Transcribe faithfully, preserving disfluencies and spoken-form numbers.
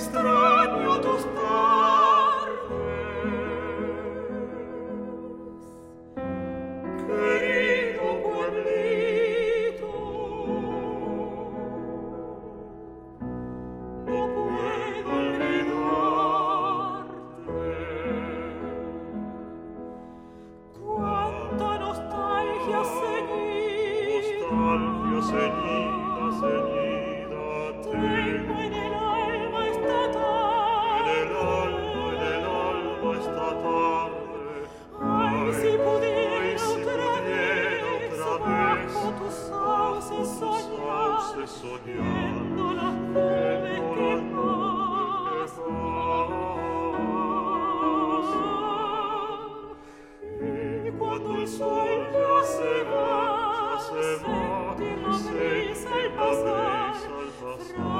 extraño tus tardes, querido pueblito, no puedo olvidarte. Cuánta nostalgia ceñida, nostalgia ceñida, ceñida, tengo en el alma esta tarde, en el alma, en el alma esta tarde. Ay, si pudiera, ay, si otra, pudiera vez, otra vez bajo tus sauces soñar, viendo las nubes que pasan. Y cuando el sol ya se va, sentir la brisa al pasar,